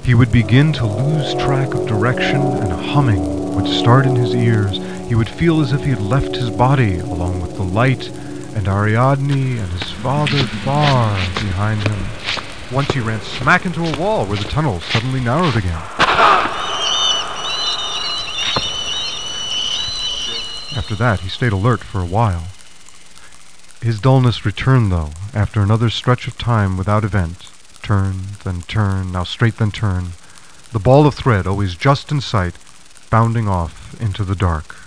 He would begin to lose track of direction, and humming would start in his ears. He would feel as if he had left his body, along with the light, and Ariadne and his father far behind him. Once he ran smack into a wall where the tunnel suddenly narrowed again. After that, he stayed alert for a while. His dullness returned, though, after another stretch of time without event. Turn, then turn, now straight, then turn. The ball of thread always just in sight, bounding off into the dark.